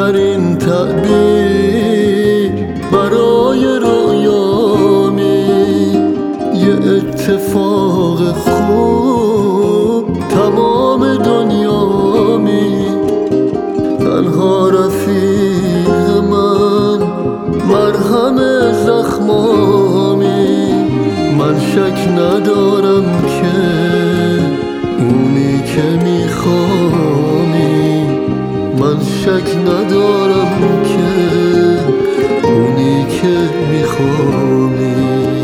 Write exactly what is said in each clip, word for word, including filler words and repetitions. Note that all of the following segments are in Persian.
بهترین تعبیر برای رویامی، یه اتفاق خوب تمام دنیامی. تنها رفیق من مرهم زخمامی، من شک ندارم که اونی که میخوامی، من شک ندارم که اونی که میخوامی.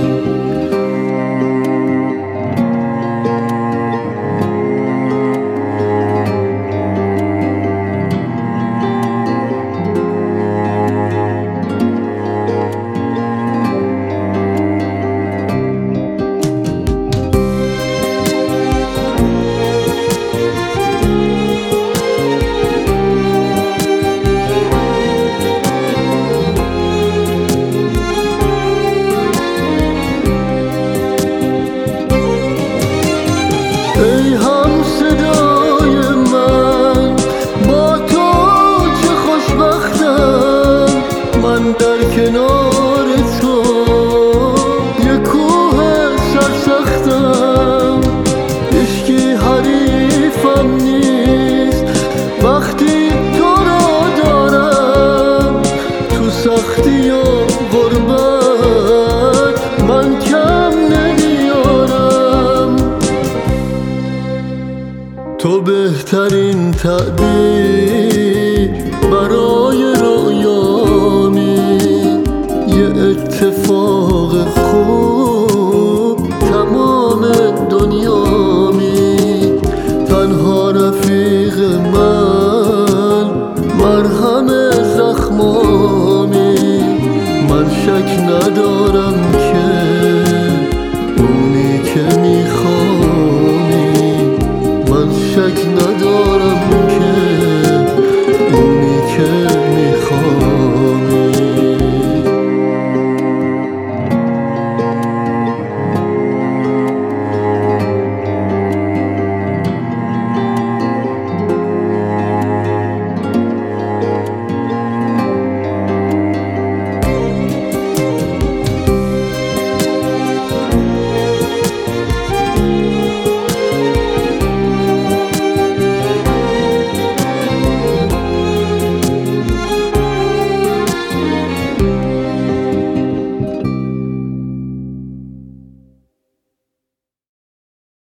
ای هم صدای من، با تو چه خوشبختم، من در کنار تو یه کوه سرسختم. هیچکی حریفم نیست وقتی تو را دارم، تو سختی و غربت من کم نمیارم. تو بهترین تعبیر برای رویامی، یه اتفاق خوب تمام دنیامی. تنها رفیق من مرهم زخمامی، من شک ندارم که اونی که میخوامی، من شک